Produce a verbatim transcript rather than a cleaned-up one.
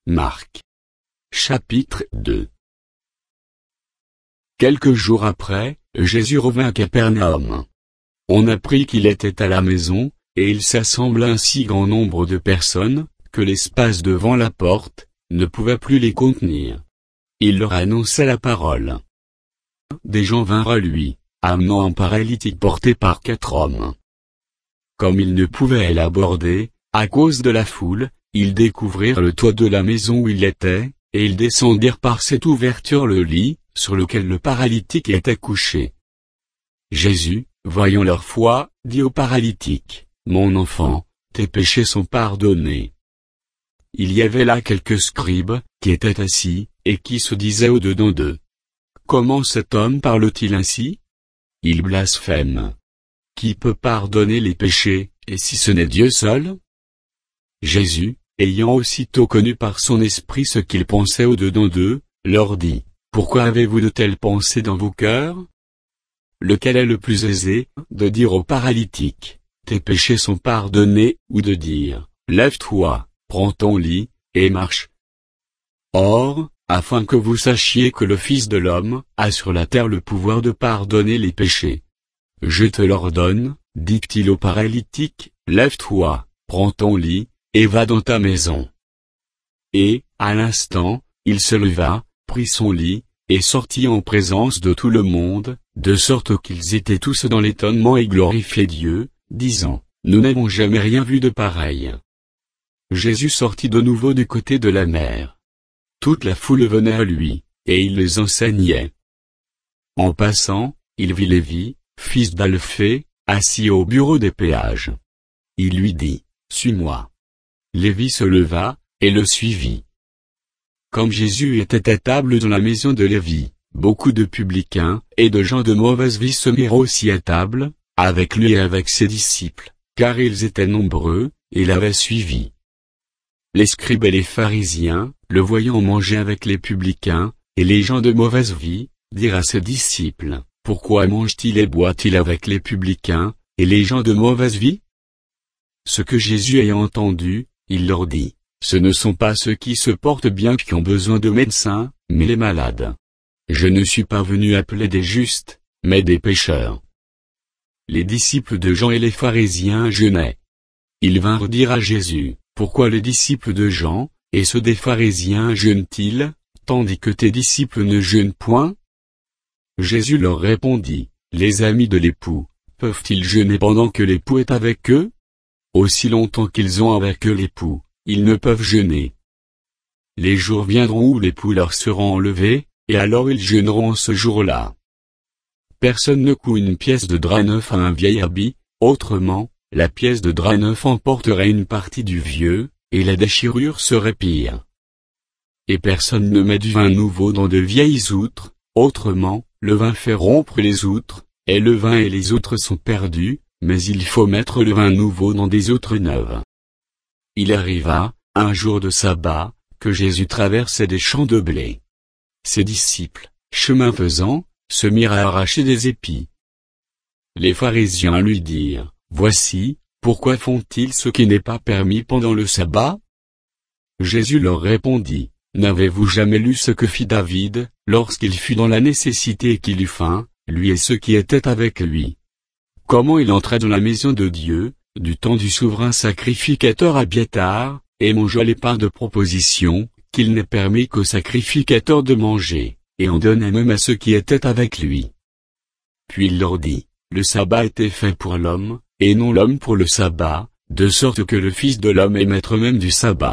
Marc. Chapitre deux. Quelques jours après, Jésus revint à Capernaum. On apprit qu'il était à la maison, et il s'assembla un si grand nombre de personnes, que l'espace devant la porte ne pouvait plus les contenir. Il leur annonça la parole. Des gens vinrent à lui, amenant un paralytique porté par quatre hommes. Comme ils ne pouvaient l'aborder, à cause de la foule, ils découvrirent le toit de la maison où il était, et ils descendirent par cette ouverture le lit, sur lequel le paralytique était couché. Jésus, voyant leur foi, dit au paralytique, « Mon enfant, tes péchés sont pardonnés. » Il y avait là quelques scribes, qui étaient assis, et qui se disaient au-dedans d'eux. « Comment cet homme parle-t-il ainsi? Il blasphème. Qui peut pardonner les péchés, et si ce n'est Dieu seul ?» Jésus, ayant aussitôt connu par son esprit ce qu'ils pensaient au-dedans d'eux, leur dit, « Pourquoi avez-vous de telles pensées dans vos cœurs? Lequel est le plus aisé, de dire au paralytique, « Tes péchés sont pardonnés » ou de dire, « Lève-toi, prends ton lit, et marche » ? Or, afin que vous sachiez que le Fils de l'homme a sur la terre le pouvoir de pardonner les péchés. Je te l'ordonne, dit-il au paralytique, « Lève-toi, prends ton lit, et va dans ta maison. » Et, à l'instant, il se leva, prit son lit, et sortit en présence de tout le monde, de sorte qu'ils étaient tous dans l'étonnement et glorifiaient Dieu, disant, « Nous n'avons jamais rien vu de pareil. » Jésus sortit de nouveau du côté de la mer. Toute la foule venait à lui, et il les enseignait. En passant, il vit Lévi, fils d'Alphée, assis au bureau des péages. Il lui dit, « Suis-moi. » Lévi se leva, et le suivit. Comme Jésus était à table dans la maison de Lévi, beaucoup de publicains et de gens de mauvaise vie se mirent aussi à table, avec lui et avec ses disciples, car ils étaient nombreux, et l'avaient suivi. Les scribes et les pharisiens, le voyant manger avec les publicains, et les gens de mauvaise vie, dirent à ses disciples, « Pourquoi mange-t-il et boit-il avec les publicains, et les gens de mauvaise vie ?» Ce que Jésus ayant entendu, il leur dit, « Ce ne sont pas ceux qui se portent bien qui ont besoin de médecins, mais les malades. Je ne suis pas venu appeler des justes, mais des pécheurs. » Les disciples de Jean et les pharisiens jeûnaient. Ils vinrent dire à Jésus, « Pourquoi les disciples de Jean, et ceux des pharisiens jeûnent-ils, tandis que tes disciples ne jeûnent point ?» Jésus leur répondit, « Les amis de l'époux, peuvent-ils jeûner pendant que l'époux est avec eux? Aussi longtemps qu'ils ont avec eux l'époux, ils ne peuvent jeûner. Les jours viendront où l'époux leur sera enlevé, et alors ils jeûneront ce jour-là. Personne ne coud une pièce de drap neuf à un vieil habit, autrement, la pièce de drap neuf emporterait une partie du vieux, et la déchirure serait pire. Et personne ne met du vin nouveau dans de vieilles outres, autrement, le vin fait rompre les outres, et le vin et les outres sont perdus, mais il faut mettre le vin nouveau dans des outres neuves. » Il arriva, un jour de sabbat, que Jésus traversait des champs de blé. Ses disciples, chemin faisant, se mirent à arracher des épis. Les pharisiens lui dirent, « Voici, pourquoi font-ils ce qui n'est pas permis pendant le sabbat ?» Jésus leur répondit, « N'avez-vous jamais lu ce que fit David, lorsqu'il fut dans la nécessité et qu'il eut faim, lui et ceux qui étaient avec lui? Comment il entrait dans la maison de Dieu, du temps du souverain sacrificateur Abiathar, et mangea les pains de proposition, qu'il n'est permis qu'au sacrificateur de manger, et en donnait même à ceux qui étaient avec lui. Puis il leur dit, le sabbat était fait pour l'homme, et non l'homme pour le sabbat, de sorte que le Fils de l'homme est maître même du sabbat. »